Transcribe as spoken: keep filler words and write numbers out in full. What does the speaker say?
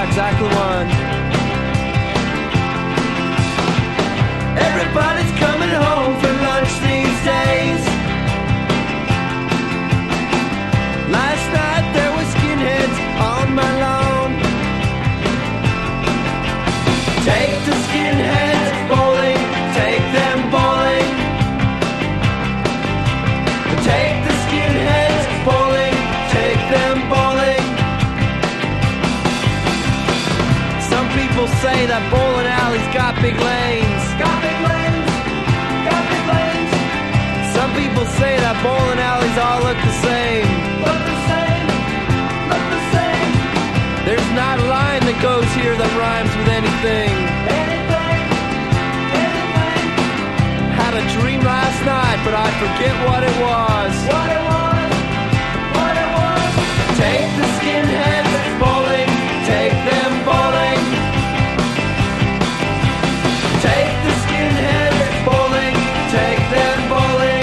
exactly one. Everybody's coming home for lunch these days. Last night there were skinheads on my lawn. Take the skinheads bowling, take them bowling. Take the skinheads bowling, take them bowling. Some people say that bowling alleys got big lanes. Got big lanes, got big lanes. Some people say that bowling alleys all look the same. Look the same, look the same. There's not a line that goes here that rhymes with anything. Anything, anything. Had a dream last night, but I forget what